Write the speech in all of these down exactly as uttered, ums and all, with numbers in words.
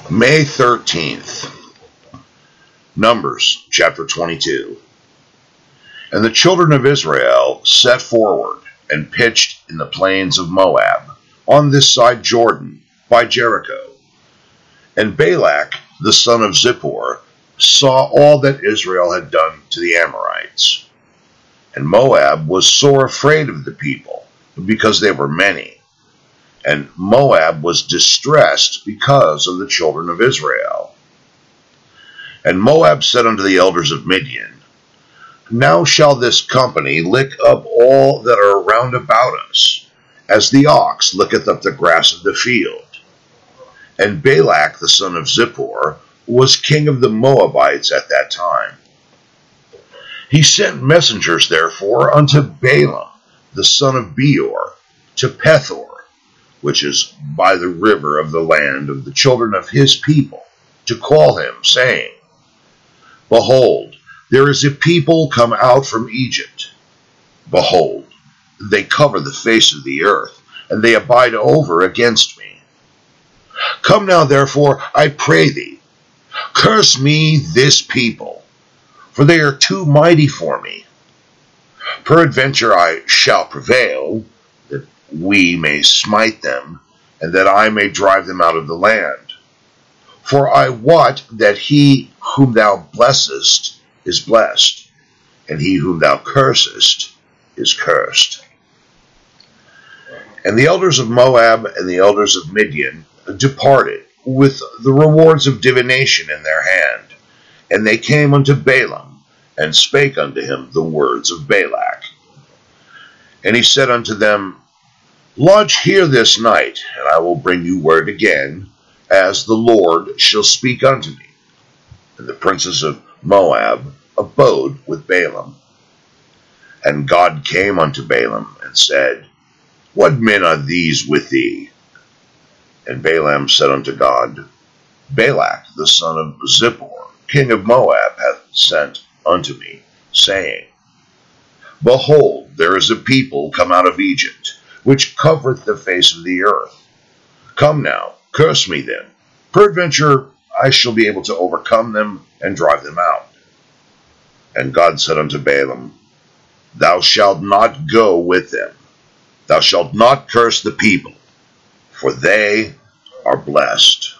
May thirteenth, Numbers chapter twenty-two. And the children of Israel set forward and pitched in the plains of Moab, on this side Jordan, by Jericho. And Balak, the son of Zippor, saw all that Israel had done to the Amorites. And Moab was sore afraid of the people, because they were many. And Moab was distressed because of the children of Israel. And Moab said unto the elders of Midian, Now shall this company lick up all that are round about us, as the ox licketh up the grass of the field. And Balak the son of Zippor was king of the Moabites at that time. He sent messengers therefore unto Balaam the son of Beor, to Pethor, which is by the river of the land of the children of his people, to call him, saying, Behold, there is a people come out from Egypt. Behold, they cover the face of the earth, and they abide over against me. Come now, therefore, I pray thee, curse me this people, for they are too mighty for me. Peradventure I shall prevail, that we may smite them, and that I may drive them out of the land. For I wot that he whom thou blessest is blessed, and he whom thou cursest is cursed. And the elders of Moab and the elders of Midian departed with the rewards of divination in their hand, and they came unto Balaam, and spake unto him the words of Balak. And he said unto them, Lodge here this night, and I will bring you word again, as the Lord shall speak unto me. And the princes of Moab abode with Balaam. And God came unto Balaam, and said, What men are these with thee? And Balaam said unto God, Balak the son of Zippor, king of Moab, hath sent unto me, saying, Behold, there is a people come out of Egypt, which covereth the face of the earth. Come now, curse me then. Peradventure I shall be able to overcome them, and drive them out. And God said unto Balaam, Thou shalt not go with them. Thou shalt not curse the people, for they are blessed.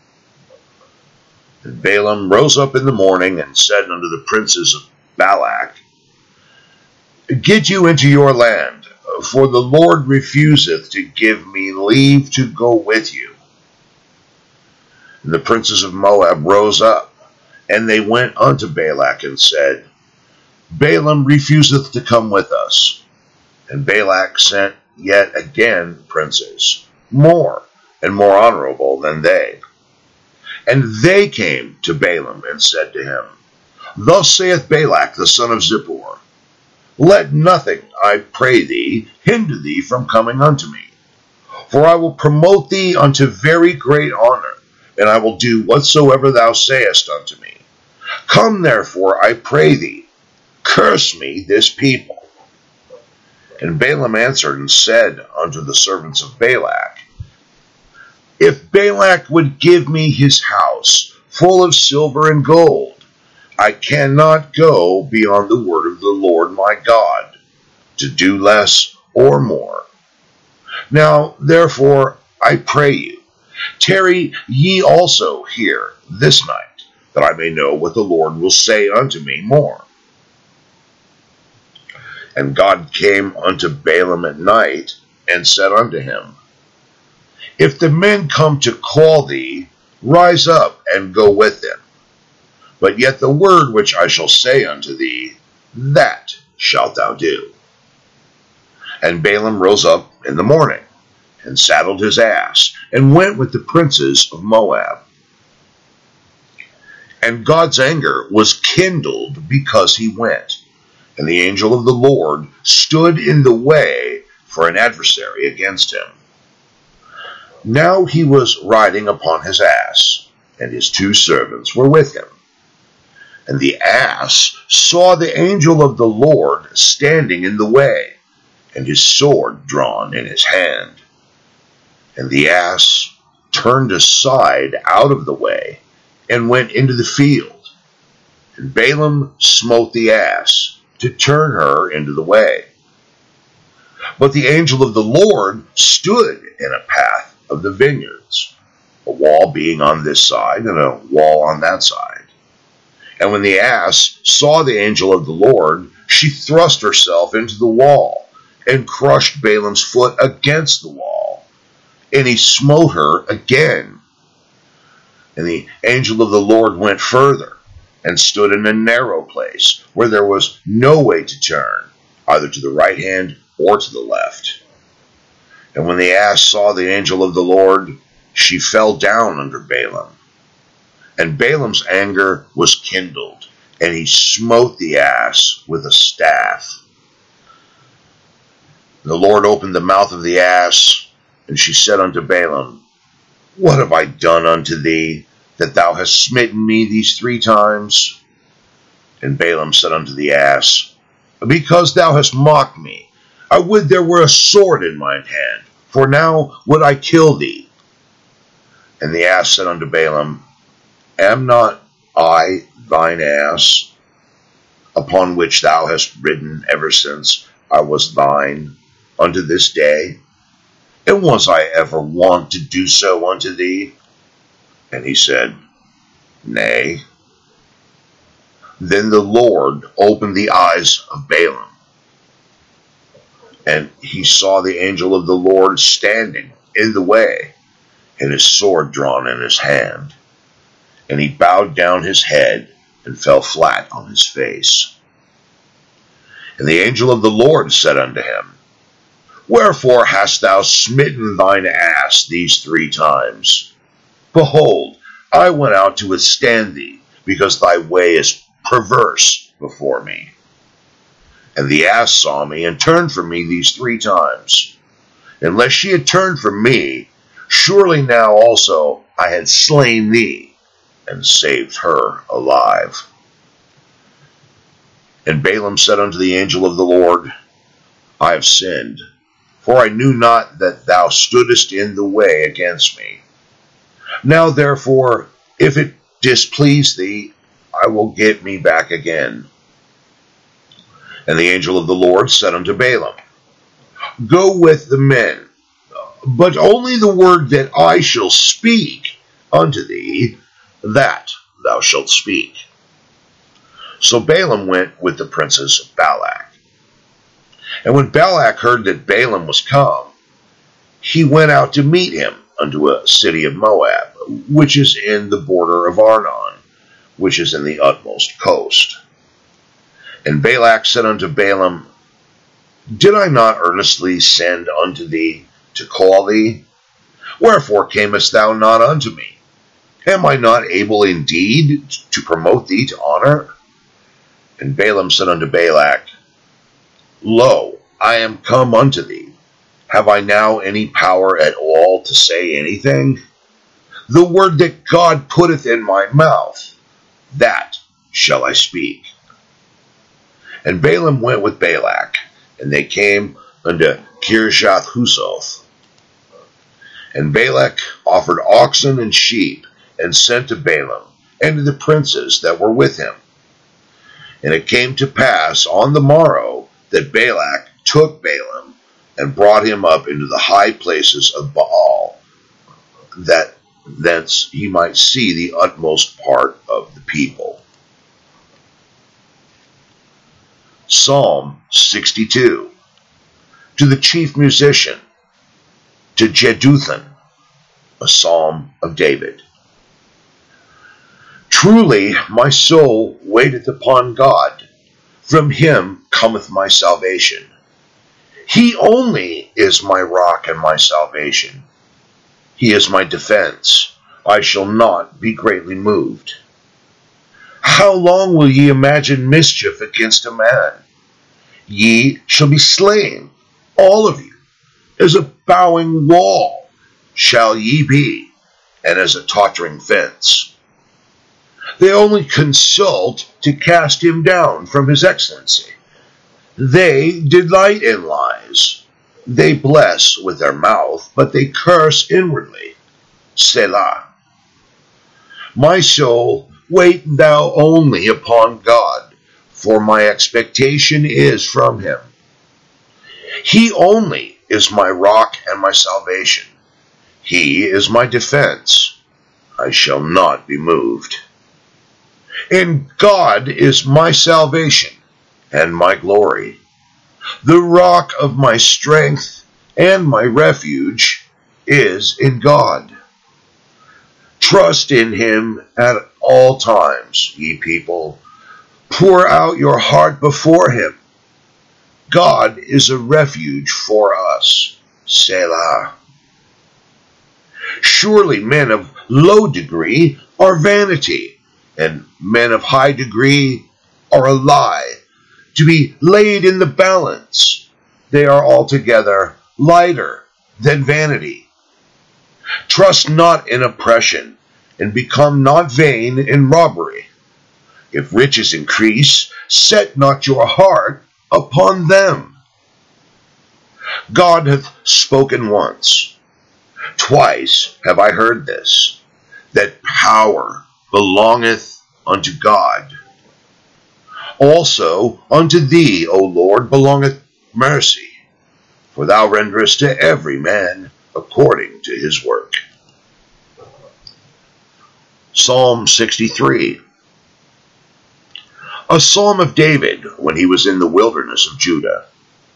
And Balaam rose up in the morning, and said unto the princes of Balak, Get you into your land, for the Lord refuseth to give me leave to go with you. And the princes of Moab rose up, and they went unto Balak, and said, Balaam refuseth to come with us. And Balak sent yet again princes, more and more honorable than they. And they came to Balaam, and said to him, Thus saith Balak the son of Zippor, Let nothing, I pray thee, hinder thee from coming unto me. For I will promote thee unto very great honor, and I will do whatsoever thou sayest unto me. Come therefore, I pray thee, curse me this people. And Balaam answered and said unto the servants of Balak, If Balak would give me his house full of silver and gold, I cannot go beyond the word of the Lord my God, to do less or more. Now, therefore, I pray you, tarry ye also here this night, that I may know what the Lord will say unto me more. And God came unto Balaam at night, and said unto him, If the men come to call thee, rise up and go with them. But yet the word which I shall say unto thee, that shalt thou do. And Balaam rose up in the morning, and saddled his ass, and went with the princes of Moab. And God's anger was kindled because he went, and the angel of the Lord stood in the way for an adversary against him. Now he was riding upon his ass, and his two servants were with him. And the ass saw the angel of the Lord standing in the way, and his sword drawn in his hand. And the ass turned aside out of the way and went into the field. And Balaam smote the ass to turn her into the way. But the angel of the Lord stood in a path of the vineyards, a wall being on this side and a wall on that side. And when the ass saw the angel of the Lord, she thrust herself into the wall and crushed Balaam's foot against the wall. And he smote her again. And the angel of the Lord went further and stood in a narrow place where there was no way to turn, either to the right hand or to the left. And when the ass saw the angel of the Lord, she fell down under Balaam. And Balaam's anger was kindled, and he smote the ass with a staff. The Lord opened the mouth of the ass, and she said unto Balaam, What have I done unto thee, that thou hast smitten me these three times? And Balaam said unto the ass, Because thou hast mocked me, I would there were a sword in mine hand, for now would I kill thee. And the ass said unto Balaam, Am not I thine ass, upon which thou hast ridden ever since I was thine unto this day? And was I ever wont to do so unto thee? And he said, Nay. Then the Lord opened the eyes of Balaam, and he saw the angel of the Lord standing in the way, and his sword drawn in his hand. And he bowed down his head and fell flat on his face. And the angel of the Lord said unto him, Wherefore hast thou smitten thine ass these three times? Behold, I went out to withstand thee, because thy way is perverse before me. And the ass saw me and turned from me these three times. Unless she had turned from me, surely now also I had slain thee, and saved her alive. And Balaam said unto the angel of the Lord, I have sinned, for I knew not that thou stoodest in the way against me. Now therefore, if it displease thee, I will get me back again. And the angel of the Lord said unto Balaam, Go with the men, but only the word that I shall speak unto thee, that thou shalt speak. So Balaam went with the princes of Balak. And when Balak heard that Balaam was come, he went out to meet him unto a city of Moab, which is in the border of Arnon, which is in the utmost coast. And Balak said unto Balaam, Did I not earnestly send unto thee to call thee? Wherefore camest thou not unto me? Am I not able indeed to promote thee to honor? And Balaam said unto Balak, Lo, I am come unto thee. Have I now any power at all to say anything? The word that God putteth in my mouth, that shall I speak. And Balaam went with Balak, and they came unto Kirjath Huzoth. And Balak offered oxen and sheep, and sent to Balaam, and to the princes that were with him. And it came to pass on the morrow that Balak took Balaam, and brought him up into the high places of Baal, that thence he might see the utmost part of the people. Psalm sixty-two. To the chief musician, to Jeduthun, a psalm of David. Truly my soul waiteth upon God. From him cometh my salvation. He only is my rock and my salvation. He is my defense. I shall not be greatly moved. How long will ye imagine mischief against a man? Ye shall be slain, all of you. As a bowing wall shall ye be, and as a tottering fence. They only consult to cast him down from his excellency. They delight in lies. They bless with their mouth, but they curse inwardly. Selah. My soul, wait thou only upon God, for my expectation is from him. He only is my rock and my salvation. He is my defense. I shall not be moved. In God is my salvation and my glory, the rock of my strength and my refuge is in God. Trust in him at all times, ye people. Pour out your heart before him. God is a refuge for us. Selah. Surely men of low degree are vanity, and men of high degree are a lie, to be laid in the balance. They are altogether lighter than vanity. Trust not in oppression, and become not vain in robbery. If riches increase, set not your heart upon them. God hath spoken once. Twice have I heard this, that power belongeth unto God. Also unto thee, O Lord, belongeth mercy, for thou renderest to every man according to his work. Psalm sixty-three. A psalm of David when he was in the wilderness of Judah.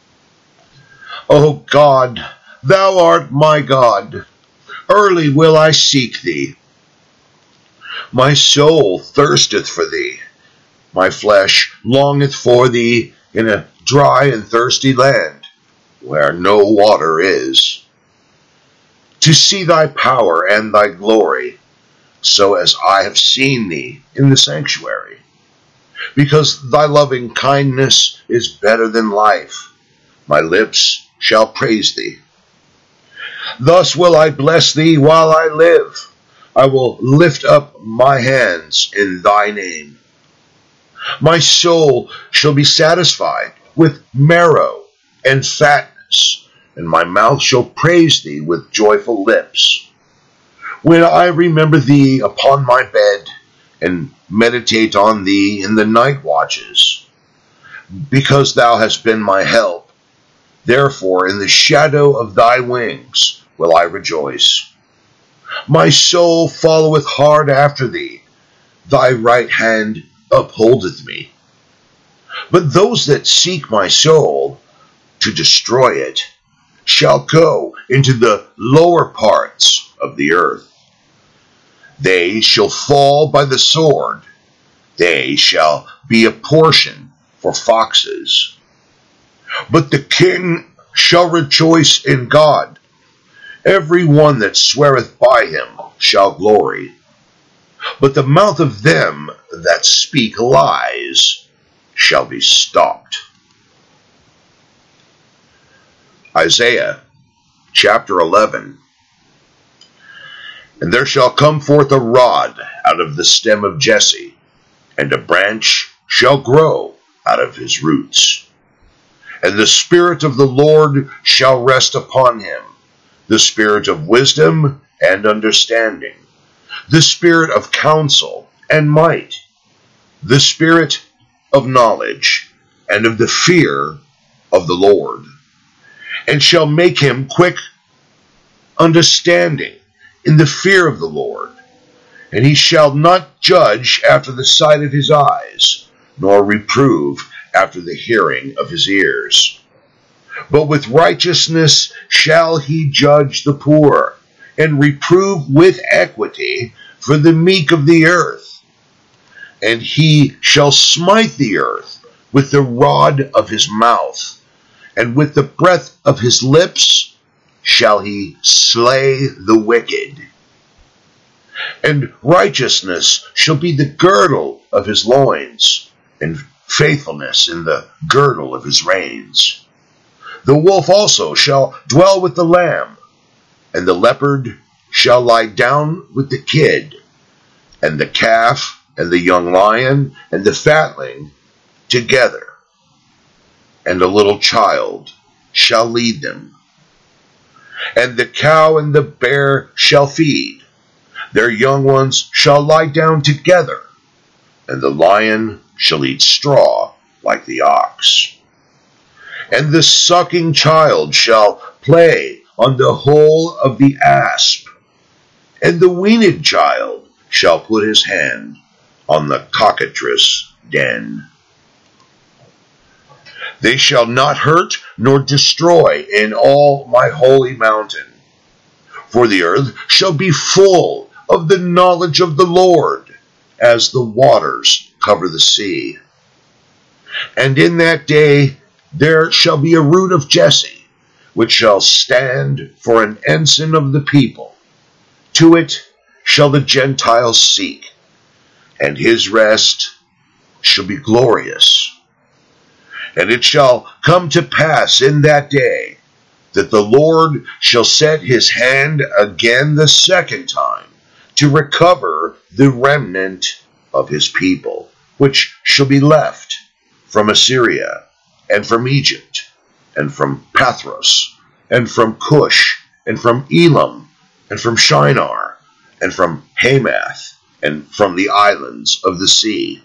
O God, thou art my God. Early will I seek thee. My soul thirsteth for thee. My flesh longeth for thee in a dry and thirsty land, where no water is, to see thy power and thy glory, so as I have seen thee in the sanctuary. Because thy loving kindness is better than life, my lips shall praise thee. Thus will I bless thee while I live. I will lift up my hands in thy name. My soul shall be satisfied with marrow and fatness, and my mouth shall praise thee with joyful lips. When I remember thee upon my bed, and meditate on thee in the night watches, because thou hast been my help, therefore in the shadow of thy wings will I rejoice. My soul followeth hard after thee, thy right hand upholdeth me. But those that seek my soul to destroy it shall go into the lower parts of the earth. They shall fall by the sword. They shall be a portion for foxes. But the king shall rejoice in God. Every one that sweareth by him shall glory. But the mouth of them that speak lies shall be stopped. Isaiah chapter eleven. And there shall come forth a rod out of the stem of Jesse, and a branch shall grow out of his roots. And the Spirit of the Lord shall rest upon him, the Spirit of wisdom and understanding, the Spirit of counsel and might, the Spirit of knowledge and of the fear of the Lord, and shall make him quick understanding in the fear of the Lord. And he shall not judge after the sight of his eyes, nor reprove after the hearing of his ears. But with righteousness shall he judge the poor, and reprove with equity for the meek of the earth. And he shall smite the earth with the rod of his mouth, and with the breath of his lips shall he slay the wicked. And righteousness shall be the girdle of his loins, and faithfulness in the girdle of his reins. The wolf also shall dwell with the lamb, and the leopard shall lie down with the kid, and the calf and the young lion and the fatling together, and a little child shall lead them. And the cow and the bear shall feed, Their young ones shall lie down together, and the lion shall eat straw like the ox. And the sucking child shall play on the hole of the asp, and the weaned child shall put his hand on the cockatrice' den. They shall not hurt nor destroy in all my holy mountain, for the earth shall be full of the knowledge of the Lord, as the waters cover the sea. And in that day there shall be a root of Jesse, which shall stand for an ensign of the people. To it shall the Gentiles seek, and his rest shall be glorious. And it shall come to pass in that day that the Lord shall set his hand again the second time to recover the remnant of his people, which shall be left from Assyria, and from Egypt, and from Pathros, and from Cush, and from Elam, and from Shinar, and from Hamath, and from the islands of the sea.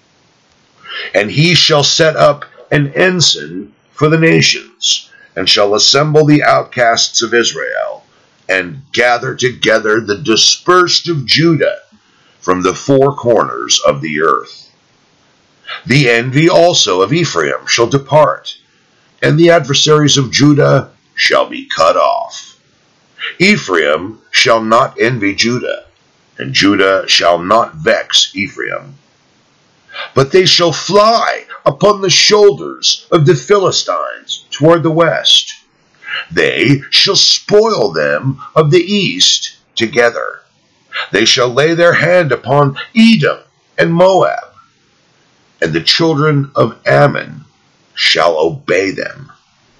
And he shall set up an ensign for the nations, and shall assemble the outcasts of Israel, and gather together the dispersed of Judah from the four corners of the earth. The envy also of Ephraim shall depart, and the adversaries of Judah shall be cut off. Ephraim shall not envy Judah, and Judah shall not vex Ephraim. But they shall fly upon the shoulders of the Philistines toward the west. They shall spoil them of the east together. They shall lay their hand upon Edom and Moab, and the children of Ammon shall obey them.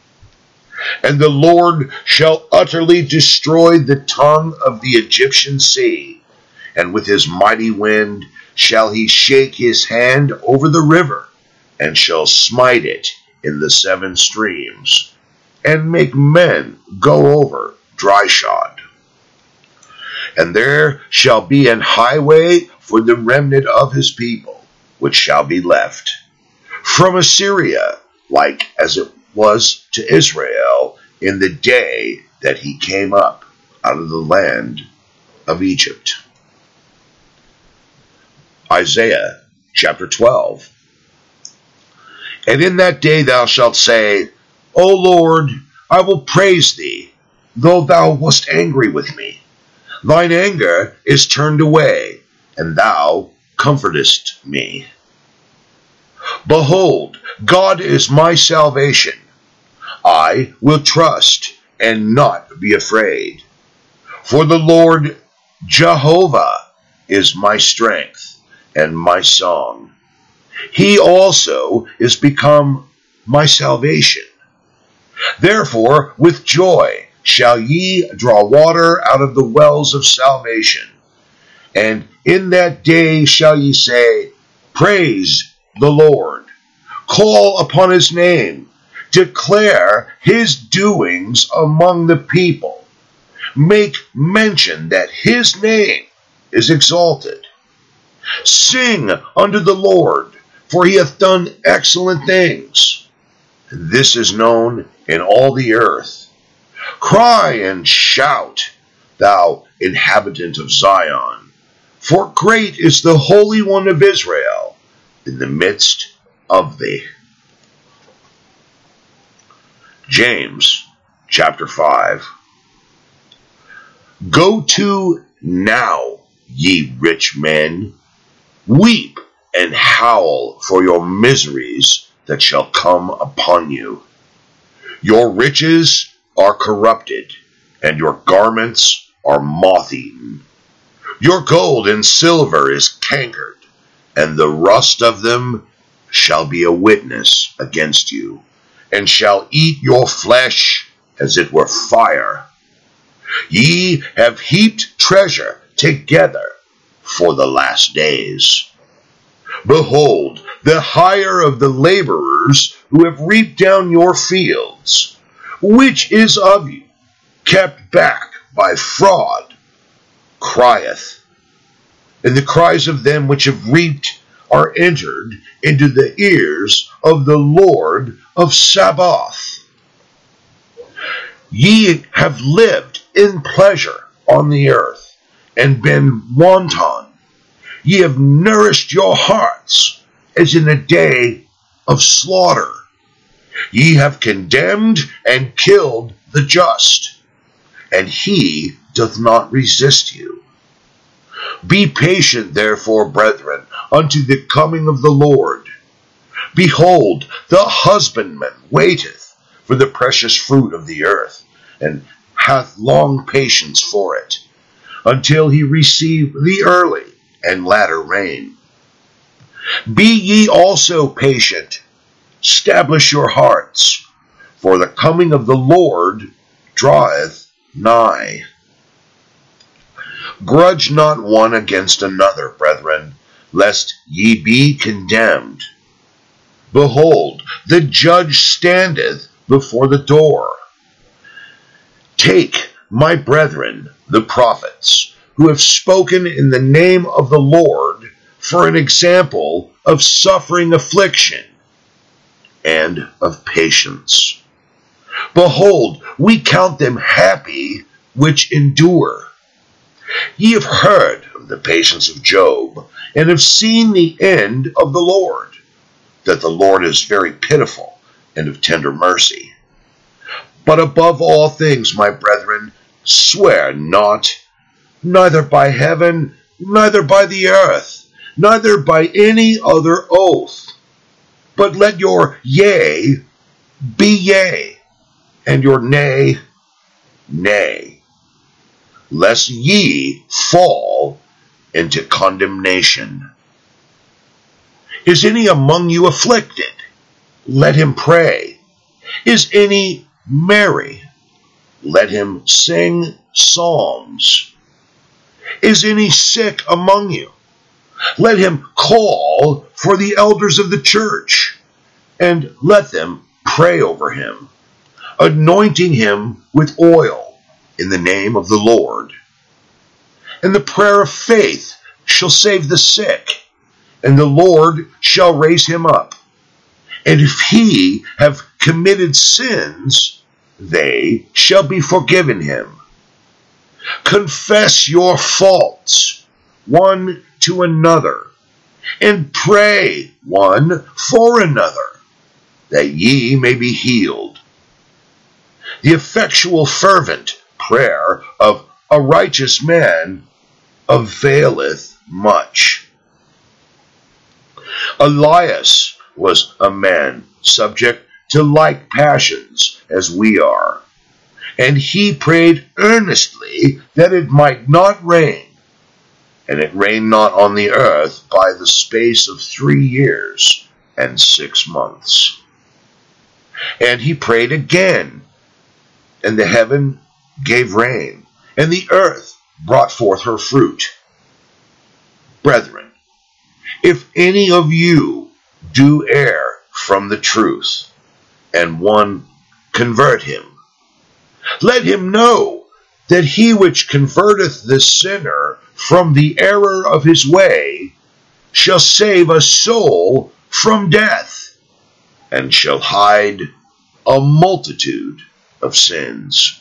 And the Lord shall utterly destroy the tongue of the Egyptian sea, and with his mighty wind shall he shake his hand over the river, and shall smite it in the seven streams, and make men go over dry shod. And there shall be an highway for the remnant of his people, which shall be left, from Assyria, like as it was to Israel in the day that he came up out of the land of Egypt. Isaiah chapter twelve. And in that day thou shalt say, O Lord, I will praise thee, though thou wast angry with me. Thine anger is turned away, and thou comfortest me. Behold, God is my salvation. I will trust and not be afraid. For the Lord Jehovah is my strength and my song. He also is become my salvation. Therefore, with joy shall ye draw water out of the wells of salvation. And in that day shall ye say, Praise the Lord. Call upon his name. Declare his doings among the people. Make mention that his name is exalted. Sing unto the Lord, for he hath done excellent things. This is known in all the earth. Cry and shout, thou inhabitant of Zion, for great is the Holy One of Israel in the midst of thee. James chapter five. Go to now, ye rich men, weep and howl for your miseries that shall come upon you. Your riches are corrupted, and your garments are moth-eaten. Your gold and silver is cankered, and the rust of them shall be a witness against you, and shall eat your flesh as it were fire. Ye have heaped treasure together for the last days. Behold, the hire of the laborers who have reaped down your fields, which is of you, kept back by fraud. crieth, and the cries of them which have reaped are entered into the ears of the Lord of Sabaoth. Ye have lived in pleasure on the earth, and been wanton. Ye have nourished your hearts, as in a day of slaughter. Ye have condemned and killed the just, and he doth not resist you. Be patient, therefore, brethren, unto the coming of the Lord. Behold, the husbandman waiteth for the precious fruit of the earth, and hath long patience for it, until he receive the early and latter rain. Be ye also patient, establish your hearts, for the coming of the Lord draweth nigh. Grudge not one against another, brethren, lest ye be condemned. Behold, the judge standeth before the door. Take, my brethren, the prophets, who have spoken in the name of the Lord, for an example of suffering affliction and of patience. Behold, we count them happy which endure. Ye have heard of the patience of Job, and have seen the end of the Lord, that the Lord is very pitiful and of tender mercy. But above all things, my brethren, swear not, neither by heaven, neither by the earth, neither by any other oath, but let your yea be yea, and your nay, nay, lest ye fall into condemnation. Is any among you afflicted? Let him pray. Is any merry? Let him sing psalms. Is any sick among you? Let him call for the elders of the church, and let them pray over him, anointing him with oil in the name of the Lord. And the prayer of faith shall save the sick, and the Lord shall raise him up. And if he have committed sins, they shall be forgiven him. Confess your faults one to another, and pray one for another, that ye may be healed. The effectual fervent prayer of a righteous man availeth much. Elias was a man subject to like passions as we are, and he prayed earnestly that it might not rain, and it rained not on the earth by the space of three years and six months. And he prayed again, and the heaven gave rain, and the earth brought forth her fruit. Brethren, if any of you do err from the truth, and one convert him, let him know that he which converteth the sinner from the error of his way shall save a soul from death, and shall hide a multitude of sins.